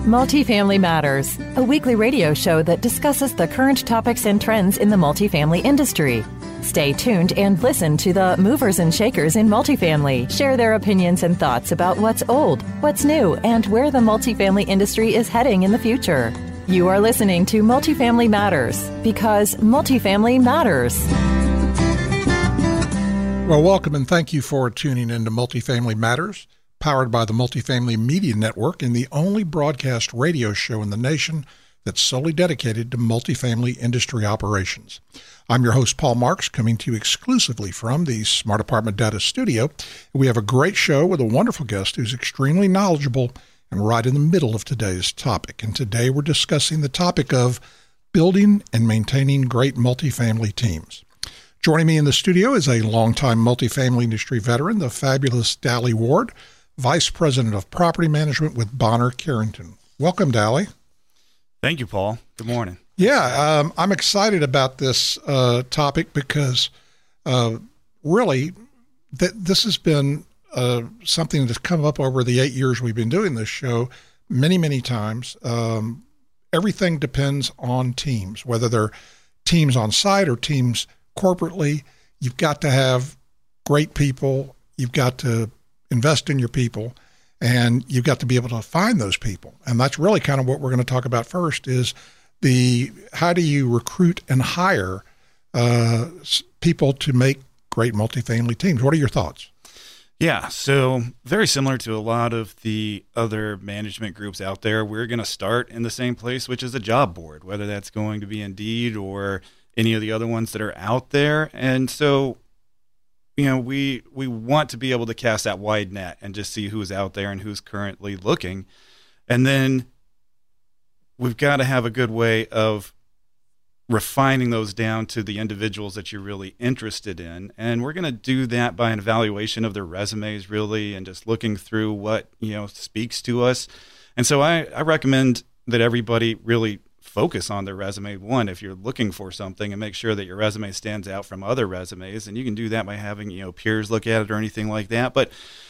Multifamily Matters, a weekly radio show that discusses the current topics and trends in the multifamily industry. Stay tuned and listen to the movers and shakers in multifamily share their opinions and thoughts about what's old, what's new, and where the multifamily industry is heading in the future. You are listening to Multifamily Matters because multifamily matters. Well, welcome and thank you for tuning in to Multifamily Matters, powered by the Multifamily Media Network and the only broadcast radio show in the nation that's solely dedicated to multifamily industry operations. I'm your host, Paul Marks, coming to you exclusively from the Smart Apartment Data Studio. We have a great show with a wonderful guest who's extremely knowledgeable and right in the middle of today's topic. And today we're discussing the topic of building and maintaining great multifamily teams. Joining me in the studio is a longtime multifamily industry veteran, the fabulous Dally Ward, Vice President of Property Management with Bonner Carrington. Welcome, Dally. Thank you, Paul. Good morning. Yeah, I'm excited about this topic because really this has been something that's come up over the 8 years we've been doing this show many, many times. Everything depends on teams, whether they're teams on site or teams corporately. You've got to have great people. You've got to invest in your people, and you've got to be able to find those people. And that's really kind of what we're going to talk about first is how do you recruit and hire people to make great multifamily teams? What are your thoughts? Yeah, so very similar to a lot of the other management groups out there, we're going to start in the same place, which is a job board, whether that's going to be Indeed or any of the other ones that are out there. And so we want to be able to cast that wide net and just see who's out there and who's currently looking. And then we've got to have a good way of refining those down to the individuals that you're really interested in. And we're going to do that by an evaluation of their resumes, really, and just looking through what, speaks to us. And so I recommend that everybody really focus on their resume, one, if you're looking for something, and make sure that your resume stands out from other resumes. And you can do that by having, peers look at it or anything like that. But,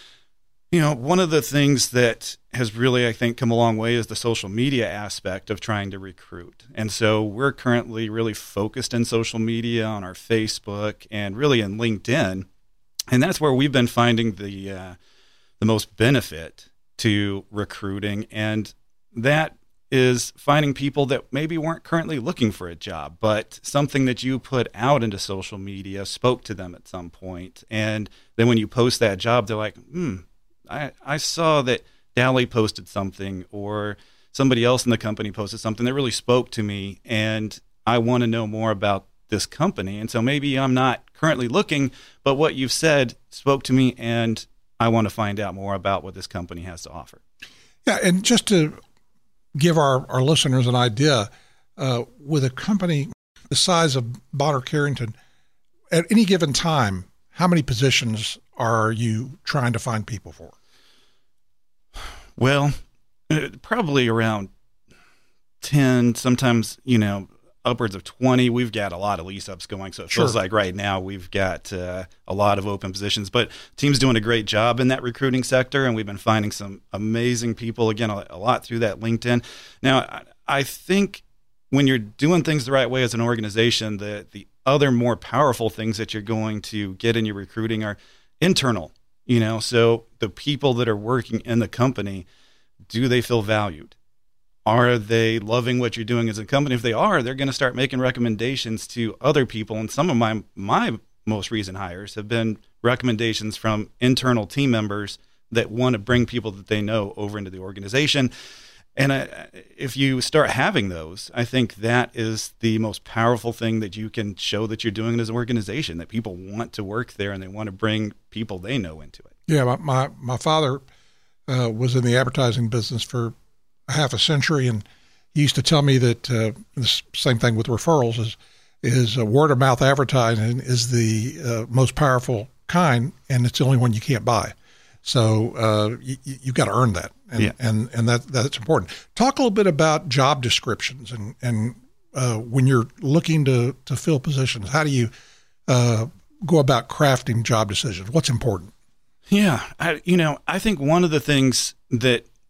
one of the things that has really, I think, come a long way is the social media aspect of trying to recruit. And so we're currently really focused in social media on our Facebook and really in LinkedIn. And that's where we've been finding the most benefit to recruiting. And that is finding people that maybe weren't currently looking for a job, but something that you put out into social media spoke to them at some point. And then when you post that job, they're like, I saw that Dally posted something or somebody else in the company posted something that really spoke to me, and I want to know more about this company. And so maybe I'm not currently looking, but what you've said spoke to me, and I want to find out more about what this company has to offer. Yeah, and just to give our listeners an idea, with a company the size of Bonner Carrington, at any given time, how many positions are you trying to find people for? Well, probably around 10, sometimes, upwards of 20. We've got a lot of lease-ups going, so it feels like right now we've got a lot of open positions. But team's doing a great job in that recruiting sector, and we've been finding some amazing people, again, a lot through that LinkedIn. Now, I think when you're doing things the right way as an organization, the other more powerful things that you're going to get in your recruiting are internal. So the people that are working in the company, do they feel valued? Are they loving what you're doing as a company? If they are, they're going to start making recommendations to other people. And some of my most recent hires have been recommendations from internal team members that want to bring people that they know over into the organization. And if you start having those, I think that is the most powerful thing that you can show that you're doing as an organization, that people want to work there and they want to bring people they know into it. Yeah, my father was in the advertising business for half a century, and he used to tell me that the same thing with referrals is word of mouth advertising is the most powerful kind, and it's the only one you can't buy. So you've got to earn that, and that's important. Talk a little bit about job descriptions and when you're looking to fill positions. How do you go about crafting job decisions? What's important? Yeah, I think one of the things that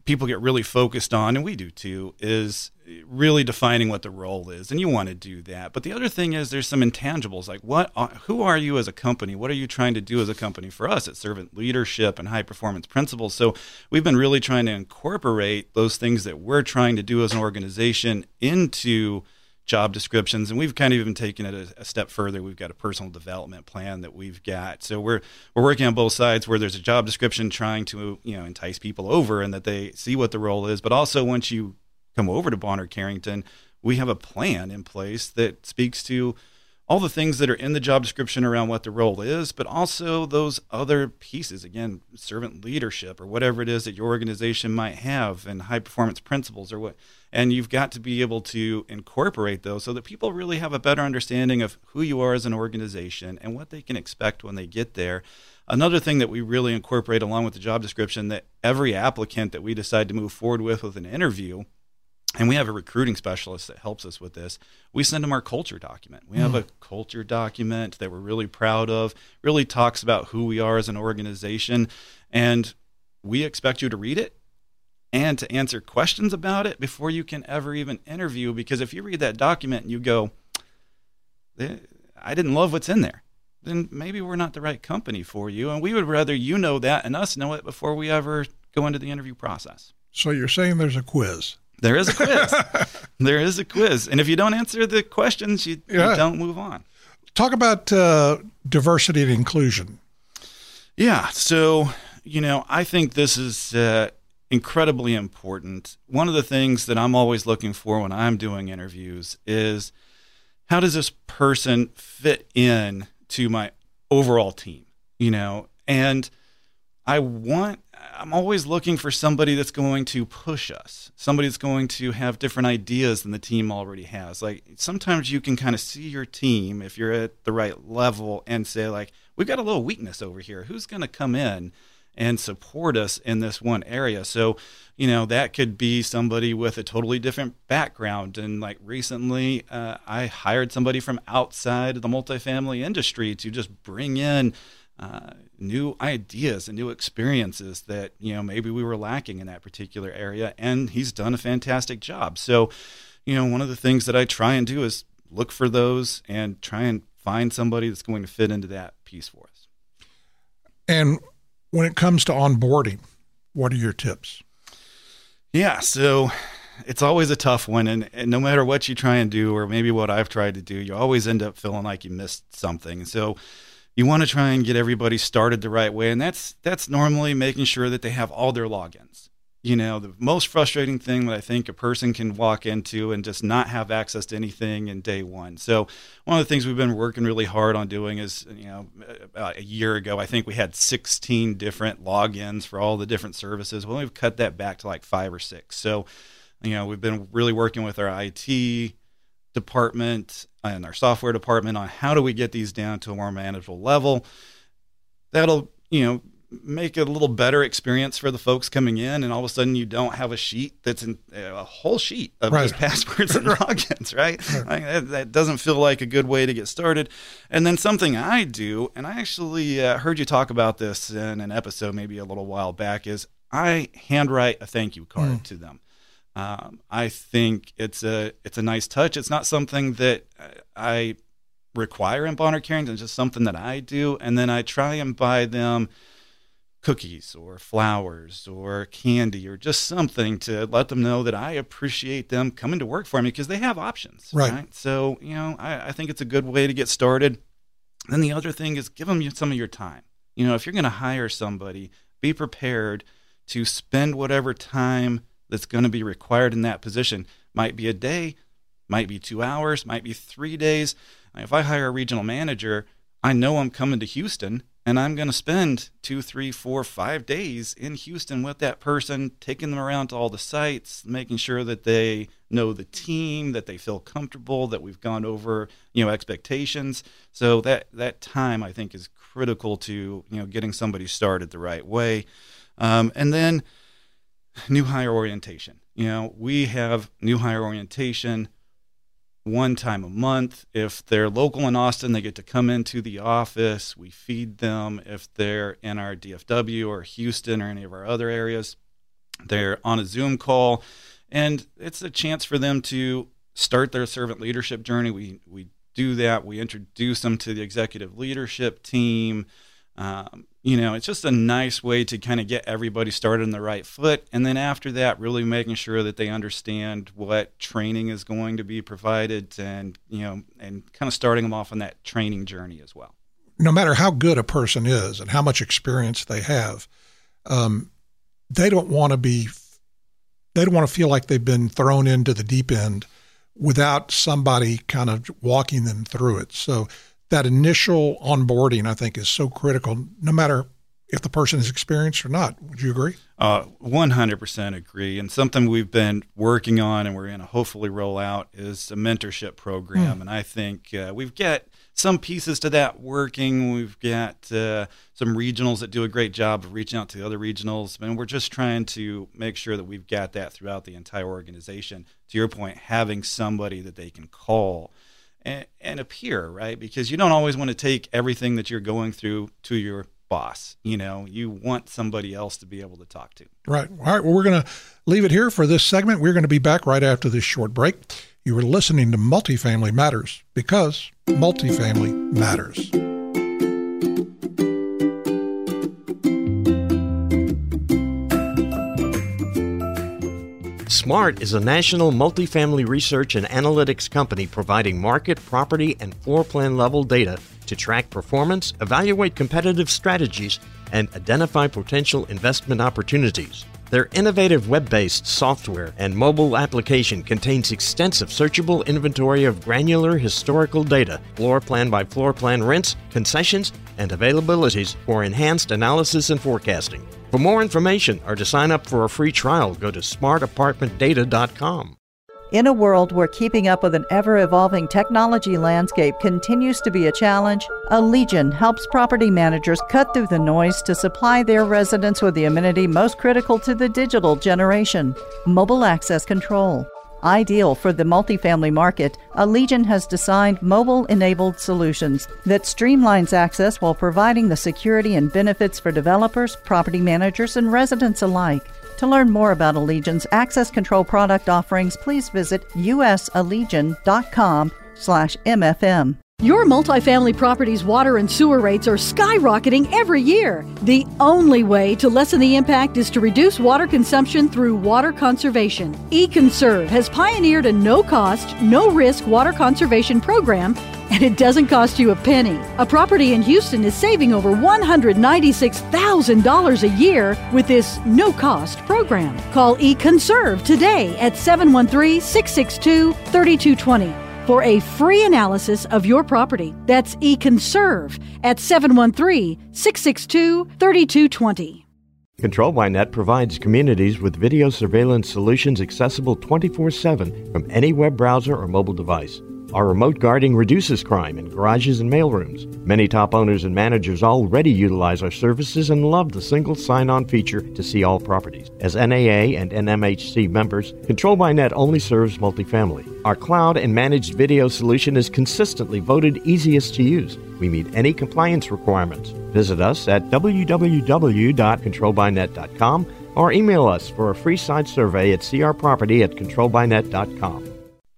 people get really focused on, and we do too, is really defining what the role is. And you want to do that. But the other thing is there's some intangibles, like who are you as a company? What are you trying to do as a company? For us, it's servant leadership and high performance principles. So we've been really trying to incorporate those things that we're trying to do as an organization into job descriptions, and we've kind of even taken it a step further. We've got a personal development plan that we've got. So we're working on both sides, where there's a job description trying to entice people over and that they see what the role is, but also once you come over to Bonner Carrington, we have a plan in place that speaks to all the things that are in the job description around what the role is, but also those other pieces, again, servant leadership or whatever it is that your organization might have, and high performance principles or what. And you've got to be able to incorporate those so that people really have a better understanding of who you are as an organization and what they can expect when they get there. Another thing that we really incorporate along with the job description, that every applicant that we decide to move forward with an interview, and we have a recruiting specialist that helps us with this, we send them our culture document. We have a culture document that we're really proud of, really talks about who we are as an organization, and we expect you to read it and to answer questions about it before you can ever even interview. Because if you read that document and you go, I didn't love what's in there, then maybe we're not the right company for you. And we would rather you know that and us know it before we ever go into the interview process. So you're saying there's a quiz? There is a quiz. There is a quiz. And if you don't answer the questions, you don't move on. Talk about diversity and inclusion. Yeah. So, I think this is incredibly important. One of the things that I'm always looking for when I'm doing interviews is, how does this person fit in to my overall team? And I'm always looking for somebody that's going to push us, somebody that's going to have different ideas than the team already has. Like, sometimes you can kind of see your team, if you're at the right level, and say, like, we've got a little weakness over here. Who's going to come in and support us in this one area? So, that could be somebody with a totally different background. And like recently, I hired somebody from outside the multifamily industry to just bring in new ideas and new experiences that, maybe we were lacking in that particular area. And he's done a fantastic job. So, one of the things that I try and do is look for those and try and find somebody that's going to fit into that piece for us. And when it comes to onboarding, what are your tips? Yeah, so it's always a tough one. And no matter what you try and do, or maybe what I've tried to do, you always end up feeling like you missed something. So you want to try and get everybody started the right way. And that's normally making sure that they have all their logins. The most frustrating thing that I think a person can walk into and just not have access to anything in day one. So one of the things we've been working really hard on doing is, about a year ago, I think we had 16 different logins for all the different services. Well, we've cut that back to like 5 or 6. So, we've been really working with our IT department and our software department on how do we get these down to a more manageable level. That'll, make it a little better experience for the folks coming in, and all of a sudden you don't have a sheet that's in a whole sheet of just passwords and logins, right? That doesn't feel like a good way to get started. And then something I do, and I actually heard you talk about this in an episode maybe a little while back, is I handwrite a thank you card to them. I think it's a nice touch. It's not something that I require in Bonner Carrington. It's just something that I do, and then I try and buy them cookies or flowers or candy or just something to let them know that I appreciate them coming to work for me, because they have options. Right. So, I think it's a good way to get started. Then the other thing is, give them some of your time. If you're going to hire somebody, be prepared to spend whatever time that's going to be required in that position. Might be a day, might be 2 hours, might be 3 days. If I hire a regional manager, I know I'm coming to Houston, and I'm going to spend 2, 3, 4, 5 days in Houston with that person, taking them around to all the sites, making sure that they know the team, that they feel comfortable, that we've gone over, expectations. So that time, I think, is critical to, getting somebody started the right way. And then new hire orientation. We have new hire orientation one time a month. If they're local in Austin, they get to come into the office. We feed them. If they're in our DFW or Houston or any of our other areas, They're on a Zoom call, and it's a chance for them to start their servant leadership journey. We do that. We introduce them to the executive leadership team. It's just a nice way to kind of get everybody started on the right foot. And then after that, really making sure that they understand what training is going to be provided and kind of starting them off on that training journey as well. No matter how good a person is and how much experience they have, they don't want to feel like they've been thrown into the deep end without somebody kind of walking them through it. So that initial onboarding, I think, is so critical, no matter if the person is experienced or not. Would you agree? 100% agree. And something we've been working on and we're going to hopefully roll out is a mentorship program. And I think we've got some pieces to that working. We've got some regionals that do a great job of reaching out to the other regionals. And we're just trying to make sure that we've got that throughout the entire organization. To your point, having somebody that they can call and a peer, right? Because you don't always want to take everything that you're going through to your boss. You want somebody else to be able to talk to. Right. All right. Well, we're going to leave it here for this segment. We're going to be back right after this short break. You are listening to Multifamily Matters, because multifamily matters. SMART is a national multifamily research and analytics company providing market, property, and floor plan level data to track performance, evaluate competitive strategies, and identify potential investment opportunities. Their innovative web-based software and mobile application contains extensive searchable inventory of granular historical data, floor plan by floor plan rents, concessions, and availabilities for enhanced analysis and forecasting. For more information or to sign up for a free trial, go to smartapartmentdata.com. In a world where keeping up with an ever-evolving technology landscape continues to be a challenge, Allegion helps property managers cut through the noise to supply their residents with the amenity most critical to the digital generation: mobile access control. Ideal for the multifamily market, Allegion has designed mobile-enabled solutions that streamlines access while providing the security and benefits for developers, property managers, and residents alike. To learn more about Allegion's access control product offerings, please visit usallegion.com/MFM. Your multifamily property's water and sewer rates are skyrocketing every year. The only way to lessen the impact is to reduce water consumption through water conservation. eConserve has pioneered a no-cost, no-risk water conservation program, and it doesn't cost you a penny. A property in Houston is saving over $196,000 a year with this no-cost program. Call eConserve today at 713-662-3220. for a free analysis of your property. That's eConserve at 713-662-3220. Control by Net provides communities with video surveillance solutions accessible 24/7 from any web browser or mobile device. Our remote guarding reduces crime in garages and mailrooms. Many top owners and managers already utilize our services and love the single sign-on feature to see all properties. As NAA and NMHC members, Control by Net only serves multifamily. Our cloud and managed video solution is consistently voted easiest to use. We meet any compliance requirements. Visit us at www.controlbynet.com or email us for a free site survey at crproperty@controlbynet.com.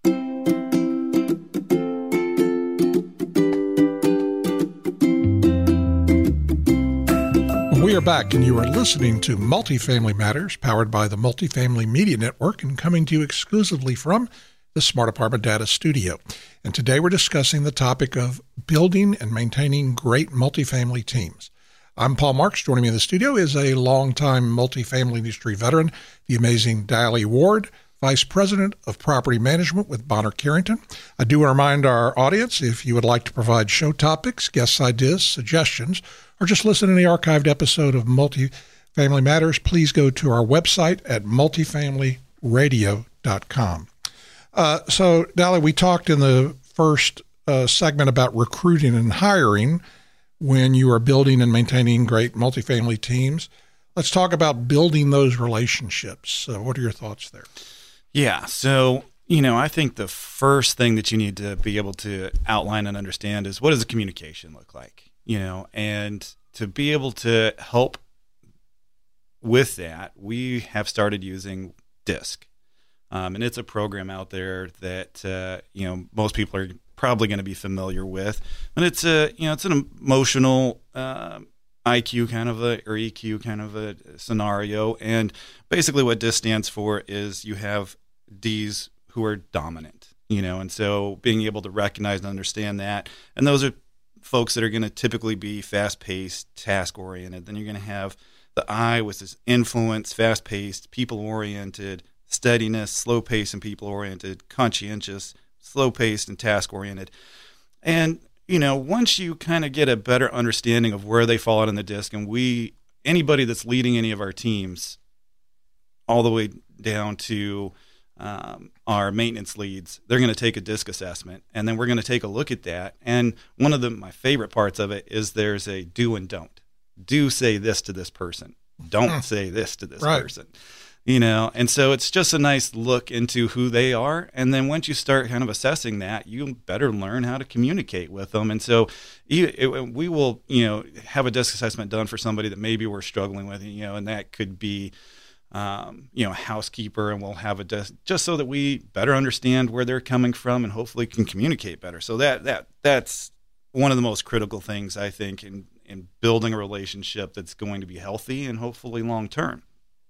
We are back, and you are listening to Multifamily Matters, powered by the Multifamily Media Network and coming to you exclusively from the Smart Apartment Data Studio. And today we're discussing the topic of building and maintaining great multifamily teams. I'm Paul Marks. Joining me in the studio is a longtime multifamily industry veteran, the amazing Dally Ward, Vice President of Property Management with Bonner Carrington. I do want to remind our audience, if you would like to provide show topics, guest ideas, suggestions, or just listen to the archived episode of Multifamily Matters, please go to our website at multifamilyradio.com. So, Dally, we talked in the first segment about recruiting and hiring when you are building and maintaining great multifamily teams. Let's talk about building those relationships. What are your thoughts there? Yeah, so, I think the first thing that you need to be able to outline and understand is, what does the communication look like? And to be able to help with that, we have started using DISC. And it's a program out there that, most people are probably going to be familiar with. And it's it's an emotional IQ kind of or EQ kind of a scenario. And basically what DISC stands for is you have Ds who are dominant, and so being able to recognize and understand that. And those are folks that are going to typically be fast-paced, task-oriented. Then you're going to have the I with this influence, fast-paced, people-oriented, steadiness, slow-paced and people-oriented, conscientious, slow-paced and task-oriented. And, once you kind of get a better understanding of where they fall out in the DISC, and anybody that's leading any of our teams all the way down to our maintenance leads, they're going to take a DISC assessment, and then we're going to take a look at that. And one of my favorite parts of it is there's a do and don't. Do say this to this person. Don't say this to this person. And so it's just a nice look into who they are. And then once you start kind of assessing that, you better learn how to communicate with them. And so we will, have a DISC assessment done for somebody that maybe we're struggling with, and that could be, housekeeper, and we'll have a DISC just so that we better understand where they're coming from and hopefully can communicate better. So that's one of the most critical things, I think, in building a relationship that's going to be healthy and hopefully long-term.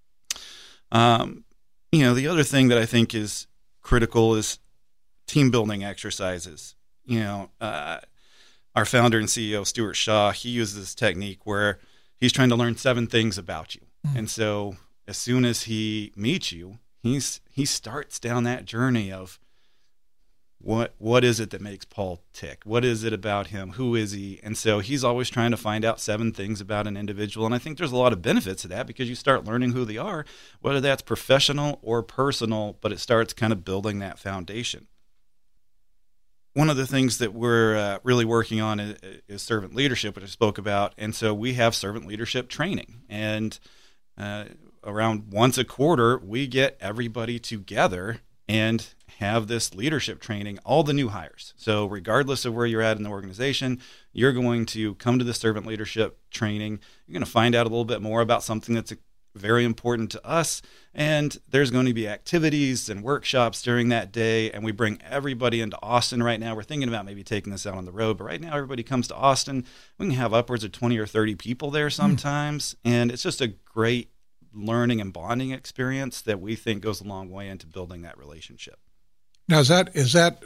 The other thing that I think is critical is team building exercises. Our founder and CEO, Stuart Shaw, he uses this technique where he's trying to learn 7 things about you. And so as soon as he meets you, he starts down that journey of what is it that makes Paul tick? What is it about him? Who is he? And so he's always trying to find out 7 things about an individual. And I think there's a lot of benefits to that because you start learning who they are, whether that's professional or personal, but it starts kind of building that foundation. One of the things that we're really working on is servant leadership, which I spoke about. And so we have servant leadership training. And around once a quarter, we get everybody together and have this leadership training, all the new hires. So regardless of where you're at in the organization, you're going to come to the servant leadership training. You're going to find out a little bit more about something that's very important to us. And there's going to be activities and workshops during that day. And we bring everybody into Austin right now. We're thinking about maybe taking this out on the road, but right now everybody comes to Austin. We can have upwards of 20 or 30 people there sometimes. And it's just a great learning and bonding experience that we think goes a long way into building that relationship. Now, is that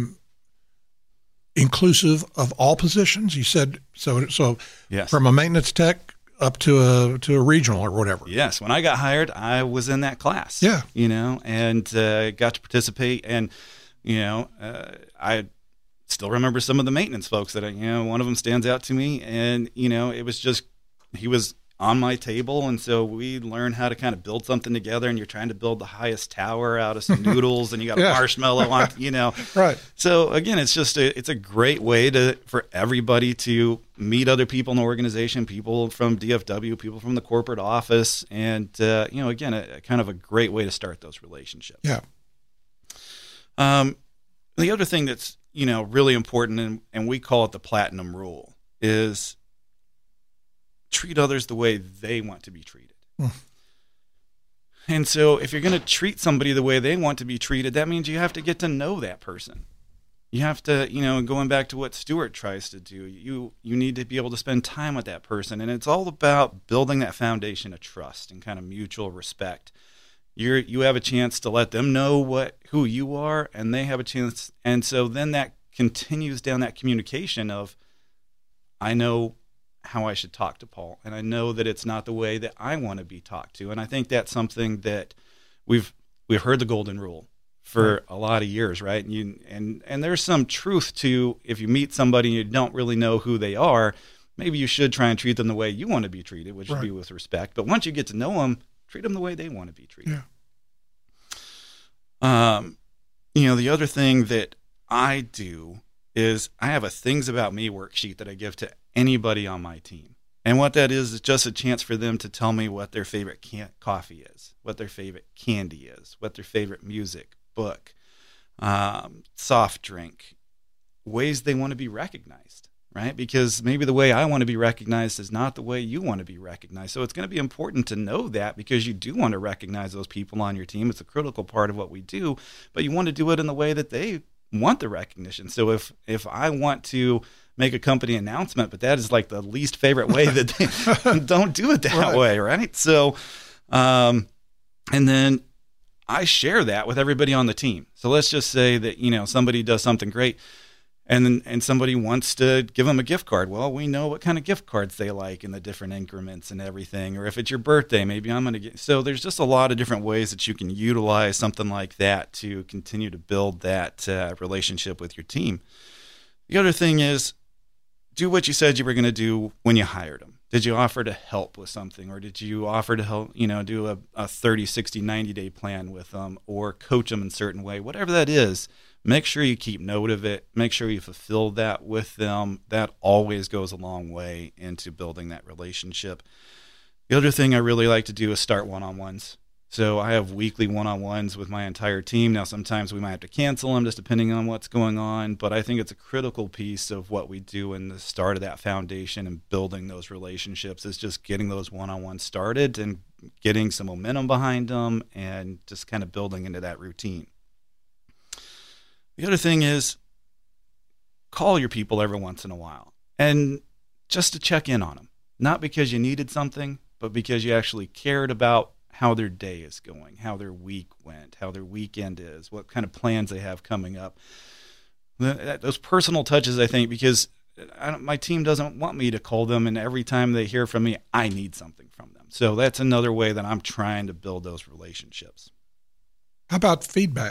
inclusive of all positions? You said so. Yes. From a maintenance tech up to a regional or whatever. Yes. When I got hired, I was in that class. Yeah. And got to participate. And I still remember some of the maintenance folks that one of them stands out to me. And it was just he was on my table, and so we learned how to kind of build something together. And you're trying to build the highest tower out of some noodles, and you got a marshmallow on, Right. So again, it's just it's a great way for everybody to meet other people in the organization, people from DFW, people from the corporate office, and again, a kind of a great way to start those relationships. Yeah. The other thing that's really important, and we call it the platinum rule, is treat others the way they want to be treated. And so if you're going to treat somebody the way they want to be treated, that means you have to get to know that person. You have to, going back to what Stuart tries to do, you need to be able to spend time with that person. And it's all about building that foundation of trust and kind of mutual respect. You have a chance to let them know who you are, and they have a chance. And so then that continues down that communication of, I know how I should talk to Paul, and I know that it's not the way that I want to be talked to. And I think that's something that we've heard the golden rule for a lot of years, right? And there's some truth to, if you meet somebody and you don't really know who they are, maybe you should try and treat them the way you want to be treated, which would be with respect. But once you get to know them, treat them the way they want to be treated. Yeah. The other thing that I do is I have a things about me worksheet that I give to anybody on my team. And what that is just a chance for them to tell me what their favorite coffee is, what their favorite candy is, what their favorite music, book, soft drink, ways they want to be recognized. right? Because maybe the way I want to be recognized is not the way you want to be recognized. So it's going to be important to know that, because you do want to recognize those people on your team. It's a critical part of what we do, but you want to do it in the way that they want the recognition. So if I want to make a company announcement, but that is like the least favorite way that they don't do it that way, right? So, and then I share that with everybody on the team. So let's just say that, somebody does something great and somebody wants to give them a gift card. Well, we know what kind of gift cards they like in the different increments and everything. Or if it's your birthday, maybe I'm going to get. So there's just a lot of different ways that you can utilize something like that to continue to build that relationship with your team. The other thing is, do what you said you were going to do when you hired them. Did you offer to help with something, or did you offer to help, do a 30, 60, 90-day plan with them, or coach them in a certain way? Whatever that is, make sure you keep note of it. Make sure you fulfill that with them. That always goes a long way into building that relationship. The other thing I really like to do is start one-on-ones. So I have weekly one-on-ones with my entire team. Now, sometimes we might have to cancel them just depending on what's going on, but I think it's a critical piece of what we do in the start of that foundation and building those relationships is just getting those one-on-ones started and getting some momentum behind them and just kind of building into that routine. The other thing is call your people every once in a while and just to check in on them, not because you needed something, but because you actually cared about how their day is going, how their week went, how their weekend is, what kind of plans they have coming up. Those personal touches, I think, because my team doesn't want me to call them, and every time they hear from me, I need something from them. So that's another way that I'm trying to build those relationships. How about feedback?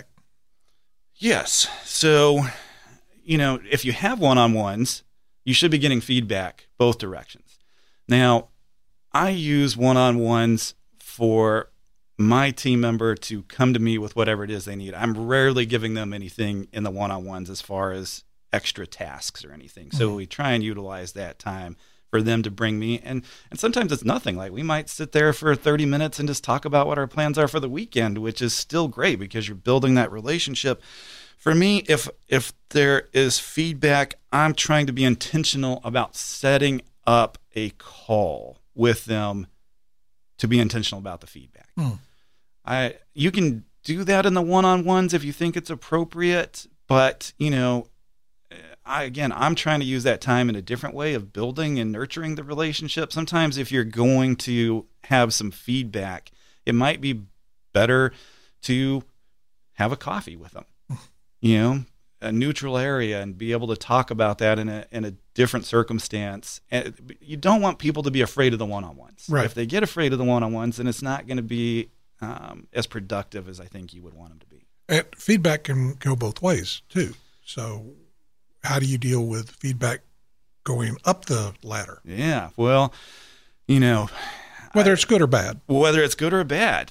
Yes. So, if you have one-on-ones, you should be getting feedback both directions. Now, I use one-on-ones for my team member to come to me with whatever it is they need. I'm rarely giving them anything in the one-on-ones as far as extra tasks or anything. So we try and utilize that time for them to bring me. And sometimes it's nothing. Like we might sit there for 30 minutes and just talk about what our plans are for the weekend, which is still great because you're building that relationship. For me, if there is feedback, I'm trying to be intentional about setting up a call with them to be intentional about the feedback. You can do that in the one-on-ones if you think it's appropriate, but I'm trying to use that time in a different way of building and nurturing the relationship. Sometimes if you're going to have some feedback, it might be better to have a coffee with them, a neutral area, and be able to talk about that in a different circumstance. And you don't want people to be afraid of the one-on-ones. Right. If they get afraid of the one-on-ones, then it's not going to be as productive as I think you would want them to be. And feedback can go both ways too. So how do you deal with feedback going up the ladder? Yeah. Well, whether it's good or bad. Whether it's good or bad,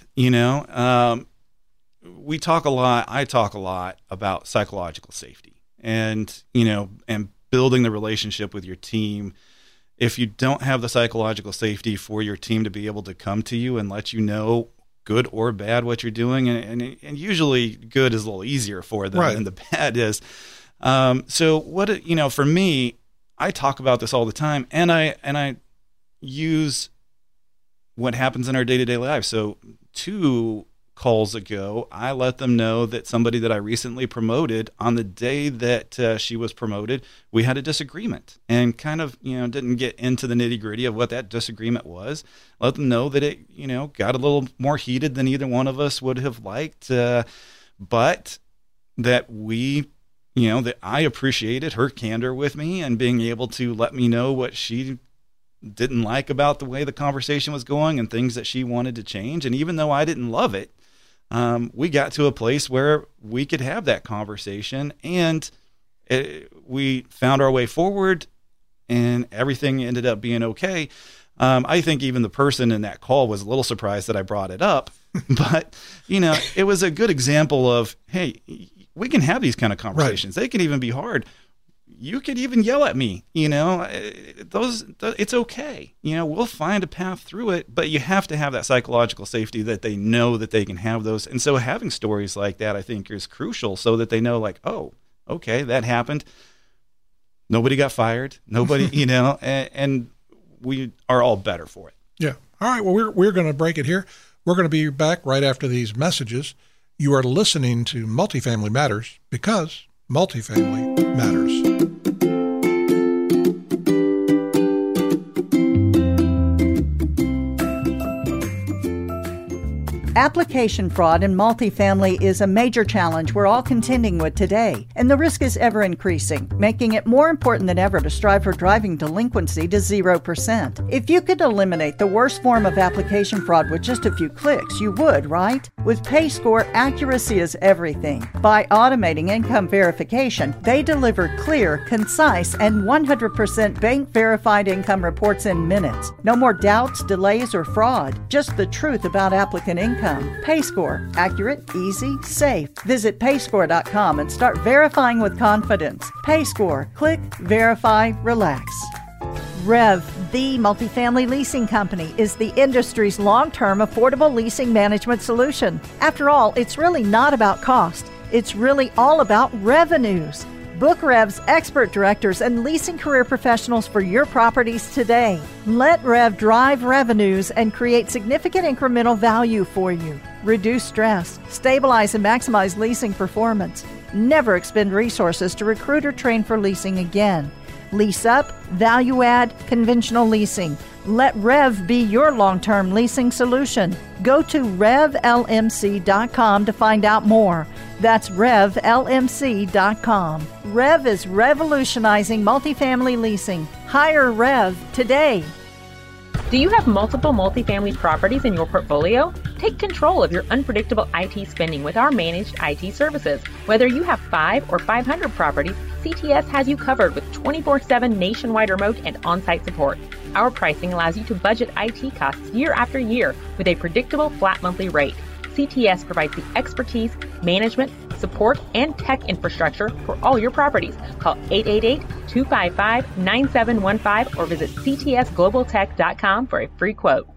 we talk a lot. I talk a lot about psychological safety and building the relationship with your team. If you don't have the psychological safety for your team to be able to come to you and let you know good or bad what you're doing, and usually good is a little easier for them than the bad is. So for me, I talk about this all the time, and I use what happens in our day-to-day lives. So 2 calls ago, I let them know that somebody that I recently promoted, on the day that she was promoted, we had a disagreement and kind of, didn't get into the nitty-gritty of what that disagreement was. Let them know that it, got a little more heated than either one of us would have liked, but that that I appreciated her candor with me and being able to let me know what she didn't like about the way the conversation was going and things that she wanted to change. And even though I didn't love it, we got to a place where we could have that conversation, and we found our way forward, and everything ended up being okay. I think even the person in that call was a little surprised that I brought it up, but it was a good example of, hey, we can have these kind of conversations. Right. They can even be hard. You could even yell at me, it's okay. We'll find a path through it, but you have to have that psychological safety that they know that they can have those. And so having stories like that, I think, is crucial so that they know, like, oh, okay, that happened. nobody got fired, nobody, and we are all better for it. Yeah. All right. Well, we're going to break it here. We're going to be back right after these messages. You are listening to Multifamily Matters because multifamily matters. Application fraud in multifamily is a major challenge we're all contending with today, and the risk is ever increasing, making it more important than ever to strive for driving delinquency to 0%. If you could eliminate the worst form of application fraud with just a few clicks, you would, right? With PayScore, accuracy is everything. By automating income verification, they deliver clear, concise, and 100% bank-verified income reports in minutes. No more doubts, delays, or fraud. Just the truth about applicant income. PayScore. Accurate, easy, safe. Visit payscore.com and start verifying with confidence. PayScore. Click, verify, relax. Rev, the multifamily leasing company, is the industry's long-term affordable leasing management solution. After all, it's really not about cost. It's really all about revenues. Book Rev's expert directors and leasing career professionals for your properties today. Let Rev drive revenues and create significant incremental value for you. Reduce stress, stabilize and maximize leasing performance. Never expend resources to recruit or train for leasing again. Lease up, value add, conventional leasing. Let Rev be your long-term leasing solution. Go to RevLMC.com to find out more. That's RevLMC.com. Rev is revolutionizing multifamily leasing. Hire Rev today. Do you have multiple multifamily properties in your portfolio? Take control of your unpredictable IT spending with our managed IT services. Whether you have 5 or 500 properties, CTS has you covered with 24/7 nationwide remote and on-site support. Our pricing allows you to budget IT costs year after year with a predictable flat monthly rate. CTS provides the expertise, management, support, and tech infrastructure for all your properties. Call 888-255-9715 or visit ctsglobaltech.com for a free quote.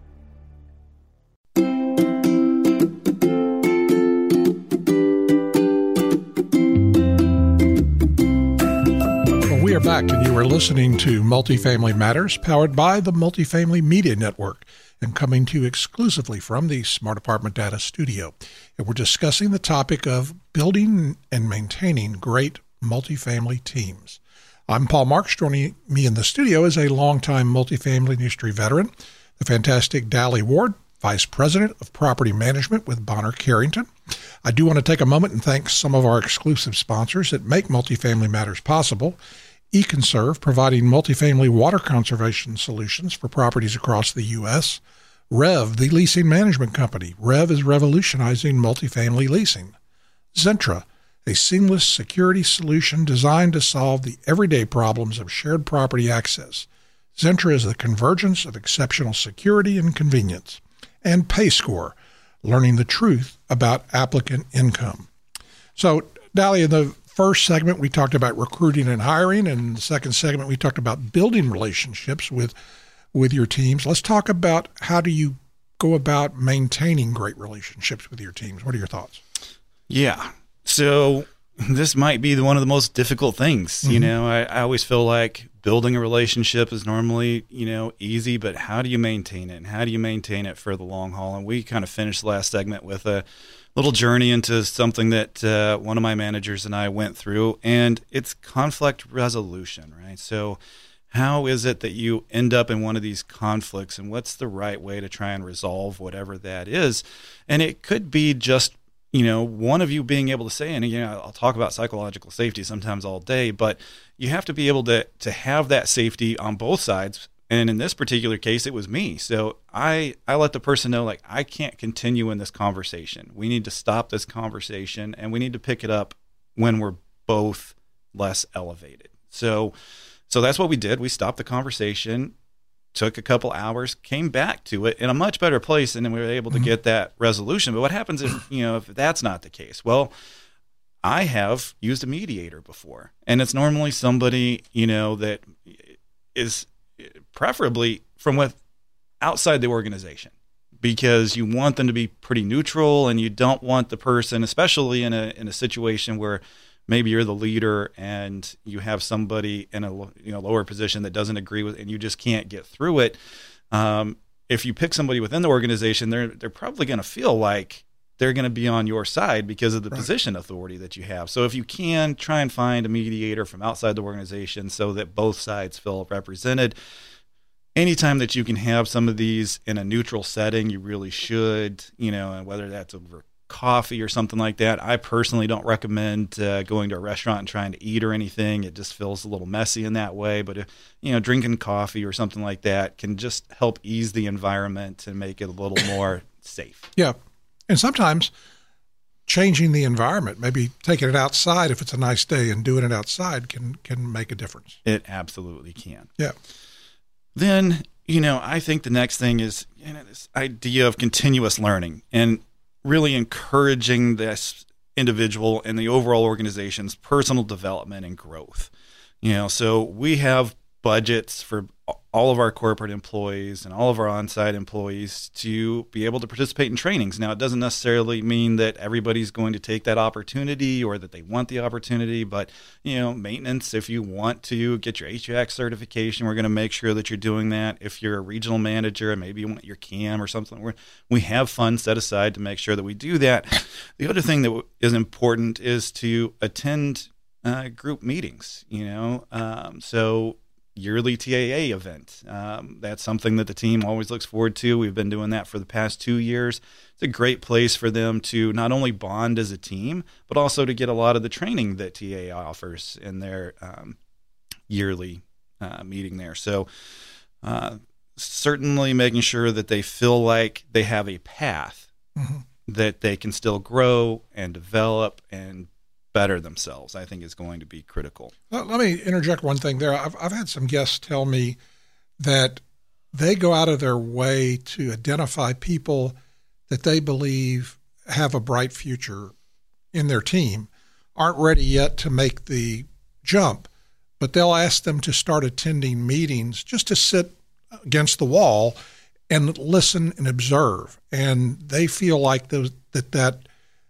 We are back, and you are listening to Multifamily Matters, powered by the Multifamily Media Network, and coming to you exclusively from the Smart Apartment Data Studio. And we're discussing the topic of building and maintaining great multifamily teams. I'm Paul Marks. Joining me in the studio is a longtime multifamily industry veteran, the fantastic Dally Ward, Vice President of Property Management with Bonner Carrington. I do want to take a moment and thank some of our exclusive sponsors that make Multifamily Matters possible. eConserve, providing multifamily water conservation solutions for properties across the U.S. Rev, the leasing management company. Rev is revolutionizing multifamily leasing. Zentra, a seamless security solution designed to solve the everyday problems of shared property access. Zentra is the convergence of exceptional security and convenience. And PayScore, learning the truth about applicant income. So, Dally, in the first segment, we talked about recruiting and hiring, and in the second segment, we talked about building relationships with your teams. Let's talk about how do you go about maintaining great relationships with your teams. What are your thoughts? Yeah. So this might be one of the most difficult things. Mm-hmm. I always feel like building a relationship is normally, easy, but how do you maintain it? And how do you maintain it for the long haul? And we kind of finished the last segment with a little journey into something that one of my managers and I went through, and it's conflict resolution, right? So how is it that you end up in one of these conflicts, and what's the right way to try and resolve whatever that is? And it could be just, one of you being able to say, and I'll talk about psychological safety sometimes all day, but you have to be able to have that safety on both sides. And in this particular case, it was me. So I let the person know, like, I can't continue in this conversation. We need to stop this conversation, and we need to pick it up when we're both less elevated. So that's what we did. We stopped the conversation, took a couple hours, came back to it in a much better place, and then we were able to get that resolution. But what happens if that's not the case? Well, I have used a mediator before, and it's normally somebody, that is preferably from outside the organization, because you want them to be pretty neutral, and you don't want the person, especially in a situation where maybe you're the leader and you have somebody in a lower position that doesn't agree with, and you just can't get through it. If you pick somebody within the organization, they're probably going to feel like they're going to be on your side because of the position authority that you have. So if you can, try and find a mediator from outside the organization so that both sides feel represented. Anytime that you can have some of these in a neutral setting, you really should, and whether that's over coffee or something like that. I personally don't recommend going to a restaurant and trying to eat or anything. It just feels a little messy in that way. But drinking coffee or something like that can just help ease the environment and make it a little more safe. Yeah. And sometimes changing the environment, maybe taking it outside if it's a nice day and doing it outside can make a difference. It absolutely can. Yeah. Then, I think the next thing is this idea of continuous learning and really encouraging this individual and the overall organization's personal development and growth. So we have budgets for all of our corporate employees and all of our on-site employees to be able to participate in trainings. Now, it doesn't necessarily mean that everybody's going to take that opportunity or that they want the opportunity, but, maintenance, if you want to get your HVAC certification, we're going to make sure that you're doing that. If you're a regional manager and maybe you want your CAM or something, we have funds set aside to make sure that we do that. The other thing that is important is to attend group meetings, so yearly TAA event. That's something that the team always looks forward to. We've been doing that for the past 2 years. It's a great place for them to not only bond as a team, but also to get a lot of the training that TAA offers in their yearly meeting there. So certainly making sure that they feel like they have a path that they can still grow and develop and better themselves, I think is going to be critical. Let me interject one thing there. I've had some guests tell me that they go out of their way to identify people that they believe have a bright future in their team, aren't ready yet to make the jump, but they'll ask them to start attending meetings just to sit against the wall and listen and observe. And they feel like that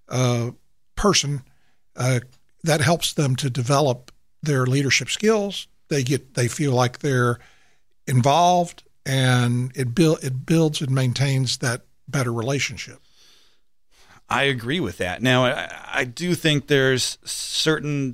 person that helps them to develop their leadership skills. They feel like they're involved, and it builds and maintains that better relationship. I agree with that. Now, I do think there's certain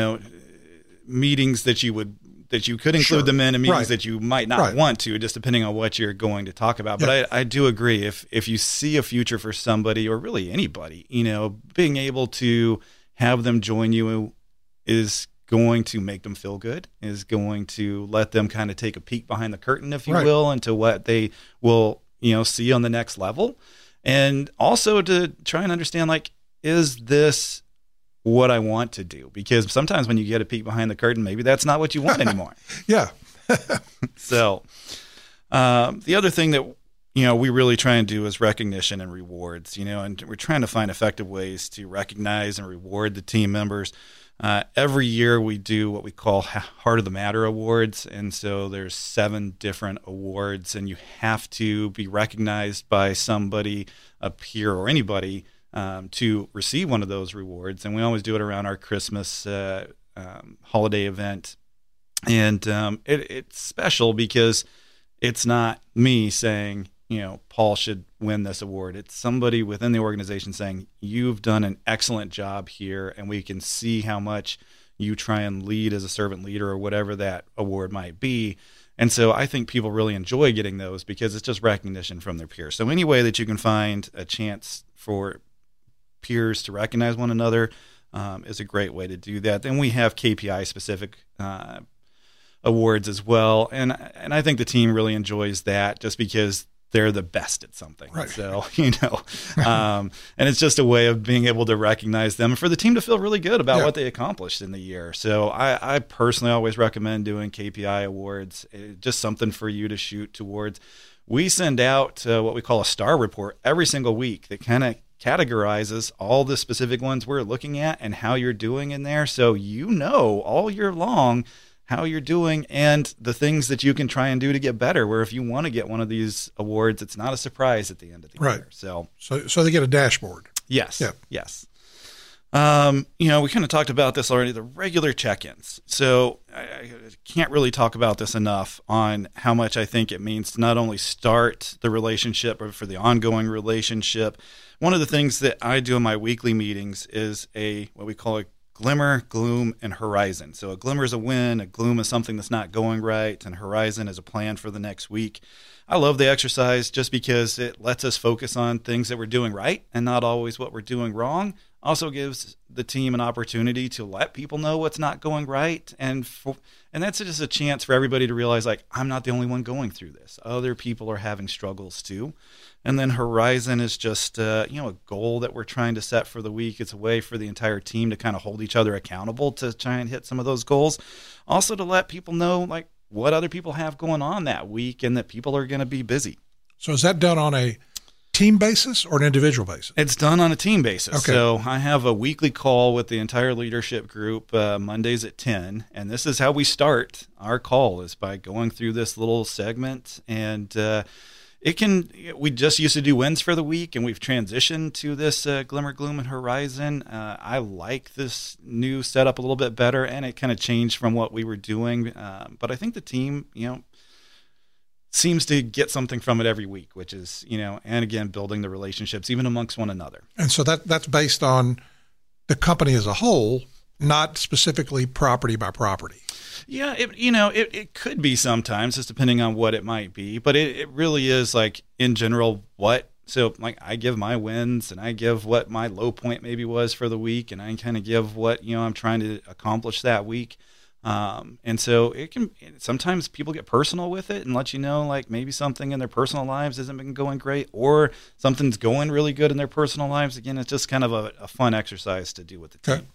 meetings that you could include them in, and meetings that you might not want to, just depending on what you're going to talk about. But I do agree, if you see a future for somebody, or really anybody, being able to have them join you is going to make them feel good, is going to let them kind of take a peek behind the curtain, if you will, into what they will, see on the next level. And also to try and understand, is this what I want to do? Because sometimes when you get a peek behind the curtain, maybe that's not what you want anymore. Yeah. So the other thing that we really try and do is recognition and rewards, and we're trying to find effective ways to recognize and reward the team members. Every year we do what we call Heart of the Matter Awards. And so there's 7 different awards, and you have to be recognized by somebody, a peer or anybody, to receive one of those rewards. And we always do it around our Christmas holiday event. And it's special because it's not me saying, Paul should win this award. It's somebody within the organization saying, you've done an excellent job here, and we can see how much you try and lead as a servant leader, or whatever that award might be. And so I think people really enjoy getting those because it's just recognition from their peers. So any way that you can find a chance for peers to recognize one another is a great way to do that. Then we have KPI-specific awards as well. And I think the team really enjoys that just because they're the best at something. Right. So, and it's just a way of being able to recognize them for the team to feel really good about what they accomplished in the year. So I personally always recommend doing KPI awards, just something for you to shoot towards. We send out what we call a star report every single week that kind of categorizes all the specific ones we're looking at and how you're doing in there. So all year long how you're doing and the things that you can try and do to get better, where if you want to get one of these awards, it's not a surprise at the end of the year. So they get a dashboard. Yes. Yeah. Yes. We kind of talked about this already, the regular check-ins. So I can't really talk about this enough on how much I think it means to not only start the relationship, but for the ongoing relationship. One of the things that I do in my weekly meetings is what we call a glimmer, gloom, and horizon. So a glimmer is a win, a gloom is something that's not going right, and horizon is a plan for the next week. I love the exercise just because it lets us focus on things that we're doing right and not always what we're doing wrong. Also gives the team an opportunity to let people know what's not going right. And that's just a chance for everybody to realize, like, I'm not the only one going through this. Other people are having struggles too. And then horizon is just, a goal that we're trying to set for the week. It's a way for the entire team to kind of hold each other accountable to try and hit some of those goals. Also to let people know, like, what other people have going on that week and that people are going to be busy. So is that done on a team basis or an individual basis? It's done on a team basis. Okay. So I have a weekly call with the entire leadership group Mondays at 10. And this is how we start our call, is by going through this little segment. And we just used to do wins for the week, and we've transitioned to this glimmer, gloom, and horizon. I like this new setup a little bit better, and it kind of changed from what we were doing. But I think the team, seems to get something from it every week, which is, and again, building the relationships even amongst one another. And so that's based on the company as a whole, not specifically property by property. Yeah, it could be sometimes, just depending on what it might be, but it really is, like, in general, so like I give my wins and I give what my low point maybe was for the week, and I kind of give what, I'm trying to accomplish that week. And so sometimes people get personal with it and let you know, like, maybe something in their personal lives hasn't been going great, or something's going really good in their personal lives. Again, it's just kind of a fun exercise to do with the team.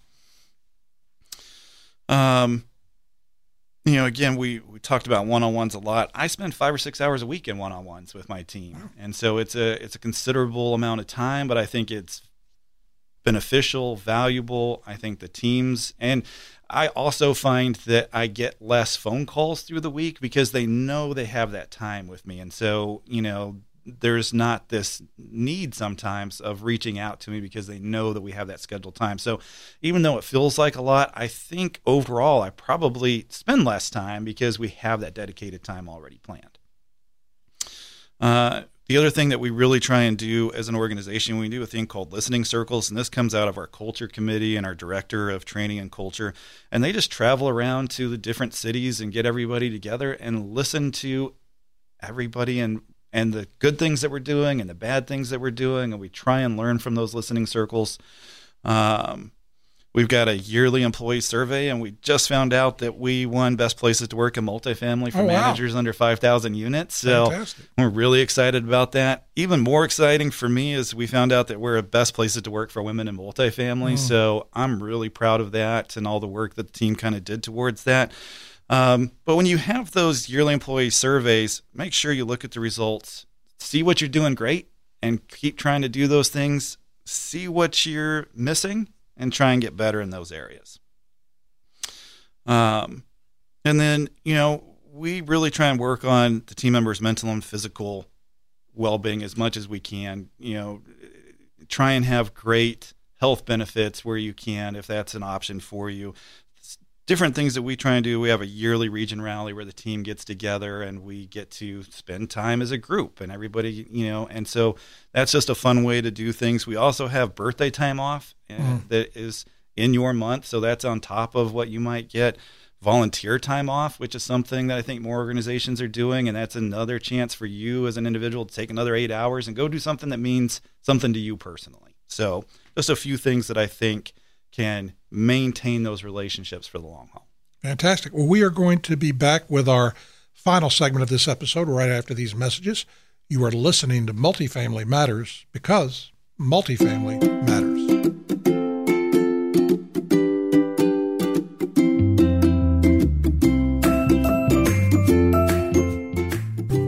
Okay. Again, we talked about one-on-ones a lot. I spend 5 or 6 hours a week in one-on-ones with my team. Wow. And so it's a considerable amount of time, but I think it's beneficial, valuable. I think the teams, and I also find that I get less phone calls through the week because they know they have that time with me. And so, there's not this need sometimes of reaching out to me because they know that we have that scheduled time. So even though it feels like a lot, I think overall I probably spend less time because we have that dedicated time already planned. The other thing that we really try and do as an organization, we do a thing called listening circles, and this comes out of our culture committee and our director of training and culture. And they just travel around to the different cities and get everybody together and listen to everybody and the good things that we're doing and the bad things that we're doing. And we try and learn from those listening circles. We've got a yearly employee survey, and we just found out that we won Best Places to Work in Multifamily for managers under 5,000 units. So Fantastic. We're really excited about that. Even more exciting for me is we found out that we're a Best Places to Work for Women in Multifamily. So I'm really proud of that and all the work that the team kind of did towards that. But when you have those yearly employee surveys, make sure you look at the results, see what you're doing great, and keep trying to do those things, see what you're missing, and try and get better in those areas. And then, we really try and work on the team members' mental and physical well-being as much as we can. Try and have great health benefits where you can, if that's an option for you. Different things that we try and do. We have a yearly region rally where the team gets together and we get to spend time as a group and everybody, and so that's just a fun way to do things. We also have birthday time off that is in your month. So that's on top of what you might get. Volunteer time off, which is something that I think more organizations are doing. And that's another chance for you as an individual to take another 8 hours and go do something that means something to you personally. So just a few things that I think can maintain those relationships for the long haul. Fantastic. Well, we are going to be back with our final segment of this episode right after these messages. You are listening to Multifamily Matters because multifamily matters.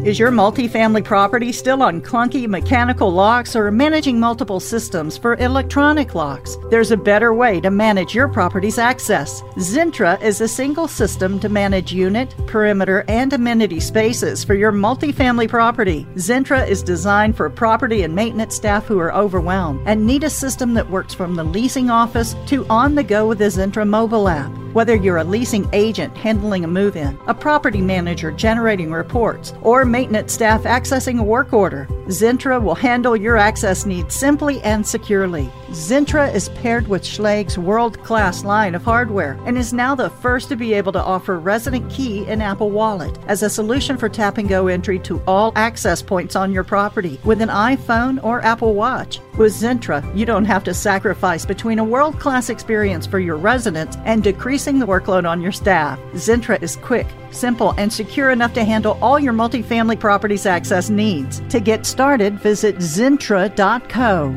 Is your multifamily property still on clunky mechanical locks or managing multiple systems for electronic locks? There's a better way to manage your property's access. Zentra is a single system to manage unit, perimeter, and amenity spaces for your multifamily property. Zentra is designed for property and maintenance staff who are overwhelmed and need a system that works from the leasing office to on the go with the Zentra mobile app. Whether you're a leasing agent handling a move-in, a property manager generating reports, or maintenance staff accessing a work order, Zentra will handle your access needs simply and securely. Zentra is paired with Schlag's world-class line of hardware and is now the first to be able to offer Resident Key in Apple Wallet as a solution for tap-and-go entry to all access points on your property with an iPhone or Apple Watch. With Zentra, you don't have to sacrifice between a world-class experience for your residents and decreasing the workload on your staff. Zentra is quick, simple, and secure enough to handle all your multifamily property's access needs. To get started, visit Zentra.co,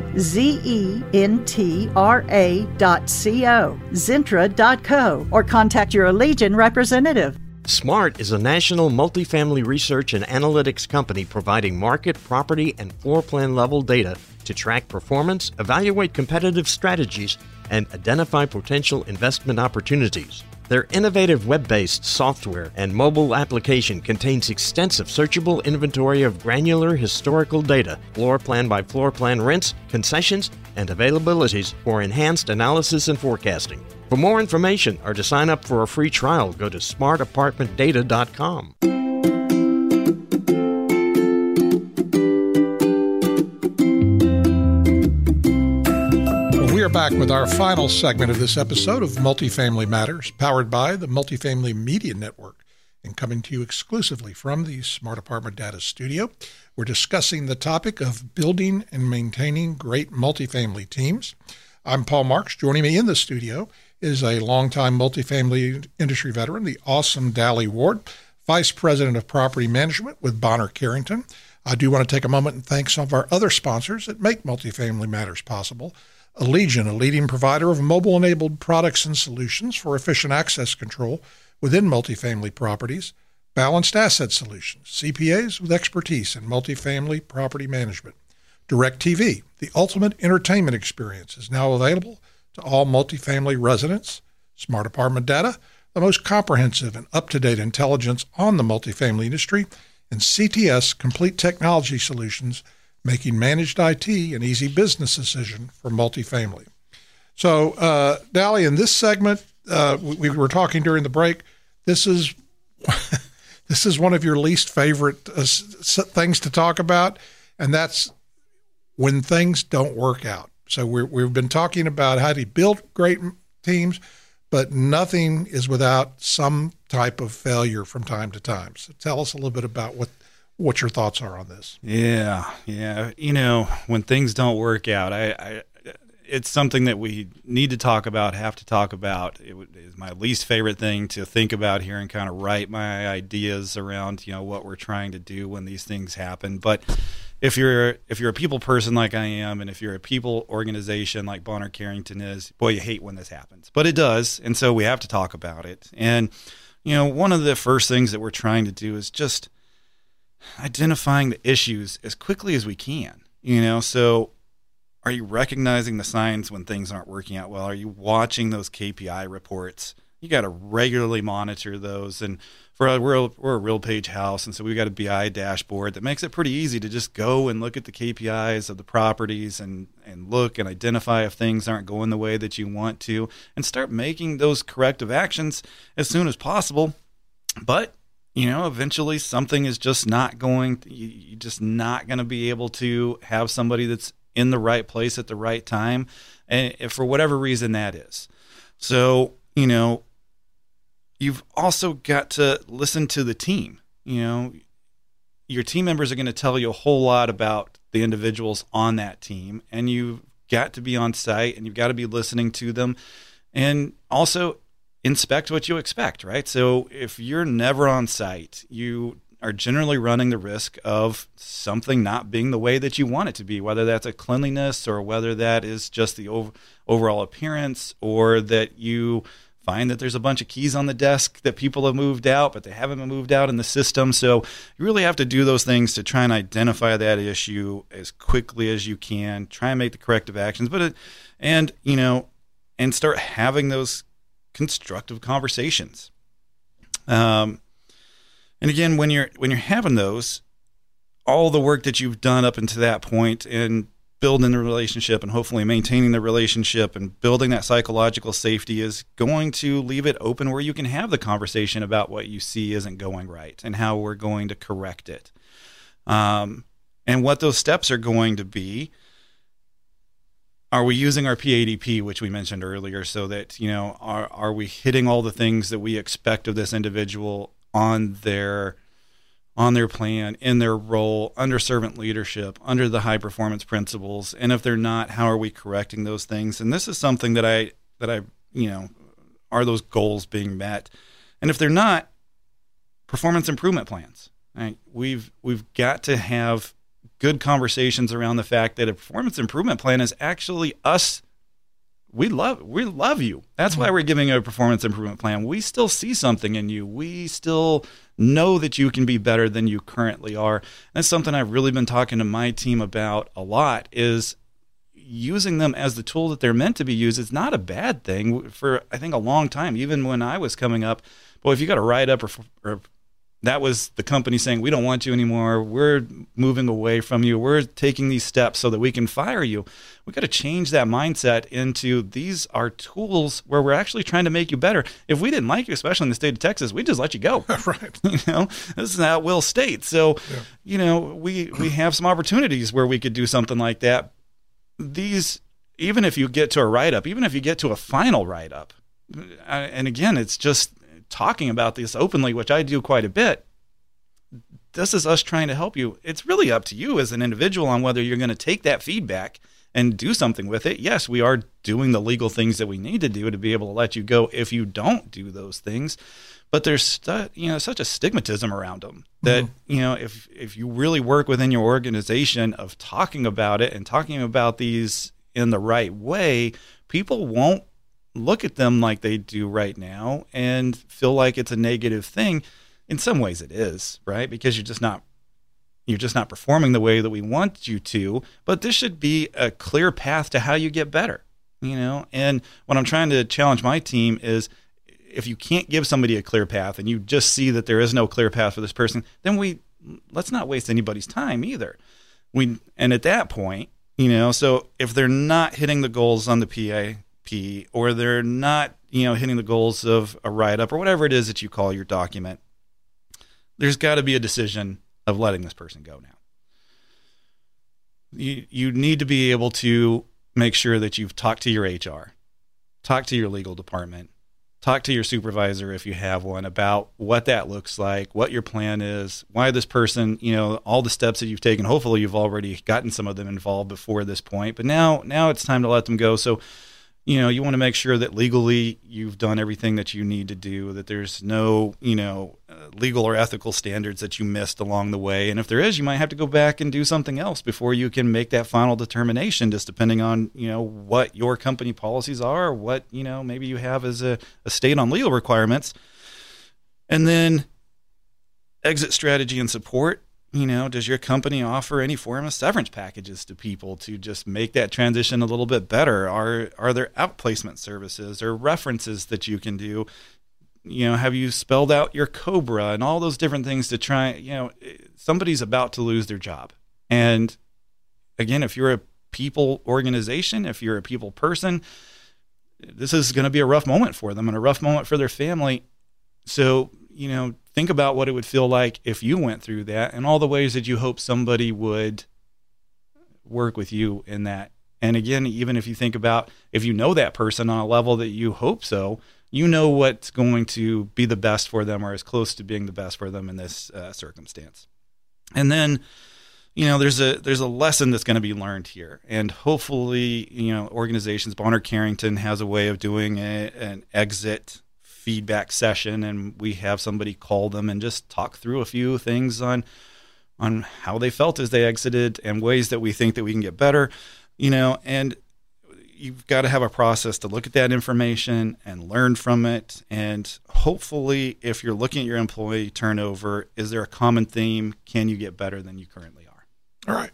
Zentra.co, Zentra.co, or contact your Allegion representative. SMART is a national multifamily research and analytics company providing market, property, and floor plan level data to track performance, evaluate competitive strategies, and identify potential investment opportunities. Their innovative web-based software and mobile application contains extensive searchable inventory of granular historical data, floor plan by floor plan rents, concessions, and availabilities for enhanced analysis and forecasting. For more information or to sign up for a free trial, go to smartapartmentdata.com. We are back with our final segment of this episode of Multifamily Matters, powered by the Multifamily Media Network, and coming to you exclusively from the Smart Apartment Data Studio. We're discussing the topic of building and maintaining great multifamily teams. I'm Paul Marks. Joining me in the studio is a longtime multifamily industry veteran, the awesome Dally Ward, Vice President of Property Management with Bonner Carrington. I do want to take a moment and thank some of our other sponsors that make Multifamily Matters possible. Allegion, a leading provider of mobile-enabled products and solutions for efficient access control within multifamily properties. Balanced Asset Solutions, CPAs with expertise in multifamily property management. DirecTV, the ultimate entertainment experience, is now available to all multifamily residents. Smart Apartment Data, the most comprehensive and up-to-date intelligence on the multifamily industry. And CTS, Complete Technology Solutions, making managed IT an easy business decision for multifamily. So, Dally, in this segment, we were talking during the break. This is one of your least favorite things to talk about, and that's when things don't work out. So we've been talking about how to build great teams, but nothing is without some type of failure from time to time. So tell us a little bit about what your thoughts are on this. Yeah. You know, when things don't work out, it's something that we need to talk about, have to talk about. It is my least favorite thing to think about here and kind of write my ideas around, what we're trying to do when these things happen. But if you're a people person like I am, and if you're a people organization like Bonner Carrington is, boy, you hate when this happens. But it does, and so we have to talk about it. And, one of the first things that we're trying to do is just identifying the issues as quickly as we can. So are you recognizing the signs when things aren't working out well? Are you watching those KPI reports? You got to regularly monitor those. And we're a RealPage house, and so we've got a BI dashboard that makes it pretty easy to just go and look at the KPIs of the properties and look and identify if things aren't going the way that you want to, and start making those corrective actions as soon as possible. But eventually something is just not going. You're just not going to be able to have somebody that's in the right place at the right time, and if for whatever reason that is. So you've also got to listen to the team. Your team members are going to tell you a whole lot about the individuals on that team, and you've got to be on site, and you've got to be listening to them, and also inspect what you expect, right? So if you're never on site, you are generally running the risk of something not being the way that you want it to be, whether that's a cleanliness or whether that is just the overall appearance, or that you find that there's a bunch of keys on the desk that people have moved out, but they haven't been moved out in the system. So you really have to do those things to try and identify that issue as quickly as you can, try and make the corrective actions, and start having those constructive conversations. And again, when you're having those, all the work that you've done up until that point and building the relationship and hopefully maintaining the relationship and building that psychological safety is going to leave it open where you can have the conversation about what you see isn't going right and how we're going to correct it. And what those steps are going to be. Are we using our PADP, which we mentioned earlier, so that, are we hitting all the things that we expect of this individual on their plan, in their role, under servant leadership, under the high performance principles? And if they're not, how are we correcting those things? And this is something that I are those goals being met? And if they're not, performance improvement plans. Right? We've got to have good conversations around the fact that a performance improvement plan is actually us. We love you. That's why we're giving a performance improvement plan. We still see something in you. We still know that you can be better than you currently are. That's something I've really been talking to my team about a lot, is using them as the tool that they're meant to be used. It's not a bad thing for, I think, a long time. Even when I was coming up, boy, if you got a write-up or that was the company saying, we don't want you anymore, we're moving away from you, we're taking these steps so that we can fire you. We've got to change that mindset into, these are tools where we're actually trying to make you better. If we didn't like you, especially in the state of Texas, we'd just let you go. Right. This is an at-will state. So, we have some opportunities where we could do something like that. These, even if you get to a write-up, even if you get to a final write-up, and again, it's just talking about this openly, which I do quite a bit. This is us trying to help you. It's really up to you as an individual on whether you're going to take that feedback and do something with it. Yes, we are doing the legal things that we need to do to be able to let you go if you don't do those things. But there's such a stigmatism around them that, if you really work within your organization of talking about it and talking about these in the right way, people won't look at them like they do right now and feel like it's a negative thing. In some ways it is, right? Because you're just not performing the way that we want you to, but this should be a clear path to how you get better, And what I'm trying to challenge my team is, if you can't give somebody a clear path and you just see that there is no clear path for this person, then let's not waste anybody's time either. And at that point, so if they're not hitting the goals on the PAP, or they're not, hitting the goals of a write-up or whatever it is that you call your document, there's got to be a decision of letting this person go now. You need to be able to make sure that you've talked to your HR, talked to your legal department, talk to your supervisor if you have one about what that looks like, what your plan is, why this person, all the steps that you've taken. Hopefully you've already gotten some of them involved before this point, but now it's time to let them go. So, you want to make sure that legally you've done everything that you need to do, that there's no, legal or ethical standards that you missed along the way. And if there is, you might have to go back and do something else before you can make that final determination, just depending on, what your company policies are, or what, maybe you have as a state on legal requirements. And then exit strategy and support. Does your company offer any form of severance packages to people to just make that transition a little bit better? Are there outplacement services or references that you can do? Have you spelled out your COBRA and all those different things to try? Somebody's about to lose their job. And again, if you're a people organization, if you're a people person, this is going to be a rough moment for them and a rough moment for their family. So, think about what it would feel like if you went through that and all the ways that you hope somebody would work with you in that. And again, even if you think about, if you know that person on a level that you hope so, what's going to be the best for them or as close to being the best for them in this circumstance. And then, there's a lesson that's going to be learned here. And hopefully, organizations, Bonner Carrington has a way of doing an exit feedback session, and we have somebody call them and just talk through a few things on how they felt as they exited and ways that we think that we can get better, and you've got to have a process to look at that information and learn from it. And hopefully, if you're looking at your employee turnover, is there a common theme? Can you get better than you currently are? All right.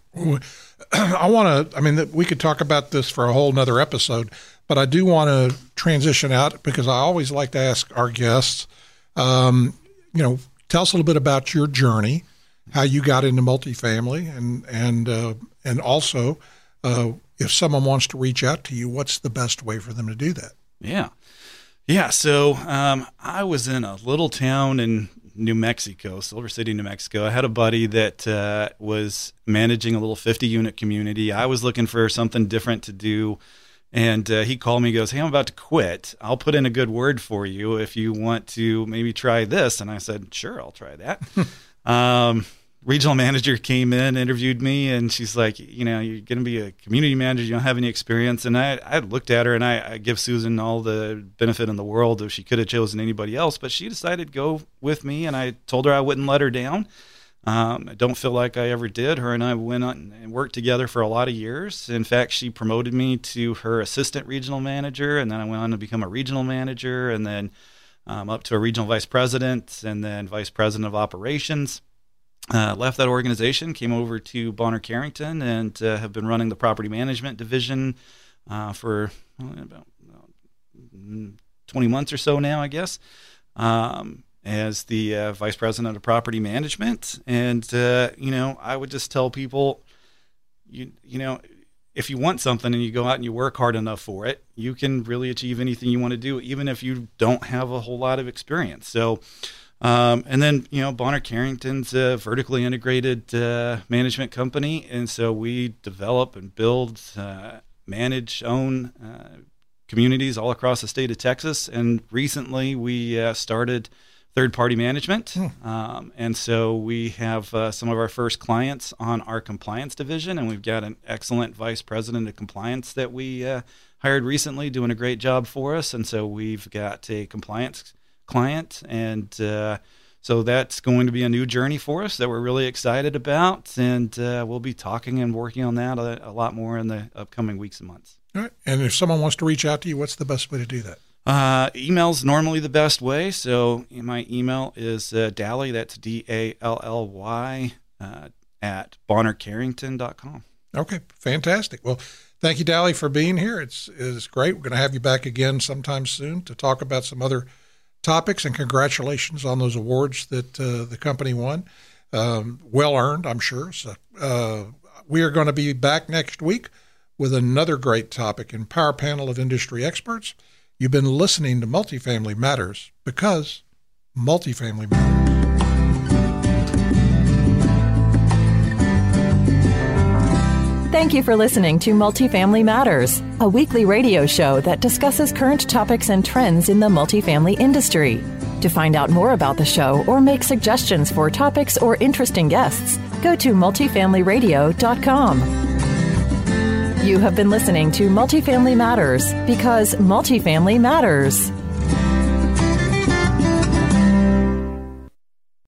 We could talk about this for a whole nother episode, but I do want to transition out because I always like to ask our guests, tell us a little bit about your journey, how you got into multifamily, and also if someone wants to reach out to you, what's the best way for them to do that? Yeah. So I was in a little town in New Mexico, Silver City, New Mexico. I had a buddy that was managing a little 50-unit community. I was looking for something different to do, and he called me and goes, "Hey, I'm about to quit. I'll put in a good word for you if you want to maybe try this." And I said, "Sure, I'll try that." Regional manager came in, interviewed me, and she's like, you're going to be a community manager. You don't have any experience. And I looked at her, and I give Susan all the benefit in the world if she could have chosen anybody else, but she decided to go with me, and I told her I wouldn't let her down. I don't feel like I ever did. Her and I went on and worked together for a lot of years. In fact, she promoted me to her assistant regional manager, and then I went on to become a regional manager, and then up to a regional vice president, and then vice president of operations. Left that organization, came over to Bonner Carrington, and have been running the property management division for about 20 months or so now, I guess, as the vice president of property management. And, I would just tell people, if you want something and you go out and you work hard enough for it, you can really achieve anything you want to do, even if you don't have a whole lot of experience. So, and then, Bonner Carrington's a vertically integrated management company. And so we develop and build, manage, own communities all across the state of Texas. And recently we started third-party management. And so we have some of our first clients on our compliance division. And we've got an excellent vice president of compliance that we hired recently, doing a great job for us. And so we've got a compliance client, and so that's going to be a new journey for us that we're really excited about, and we'll be talking and working on that a lot more in the upcoming weeks and months. All right. And if someone wants to reach out to you, what's the best way to do that? Email's normally the best way, so my email is Dally, that's Dally, at BonnerCarrington.com. Okay, fantastic. Well, thank you, Dally, for being here. It's great. We're going to have you back again sometime soon to talk about some other topics, and congratulations on those awards that the company won. Well earned, I'm sure. So we are going to be back next week with another great topic in Power Panel of Industry Experts. You've been listening to Multifamily Matters because multifamily matters. Thank you for listening to Multifamily Matters, a weekly radio show that discusses current topics and trends in the multifamily industry. To find out more about the show or make suggestions for topics or interesting guests, go to multifamilyradio.com. You have been listening to Multifamily Matters because multifamily matters.